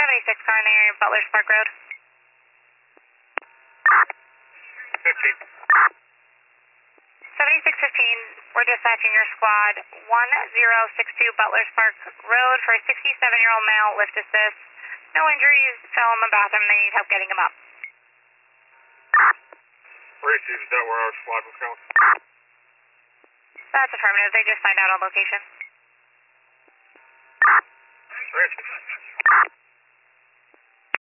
76 car in the area of Butler's Park Road. 15. 7615, we're dispatching your squad 1062 Butler's Park Road for a 67-year-old male, lift assist. No injuries, fell in the bathroom, they need help getting him up. Racy, is that where our squad was going? That's affirmative, they just signed out on location. Racy.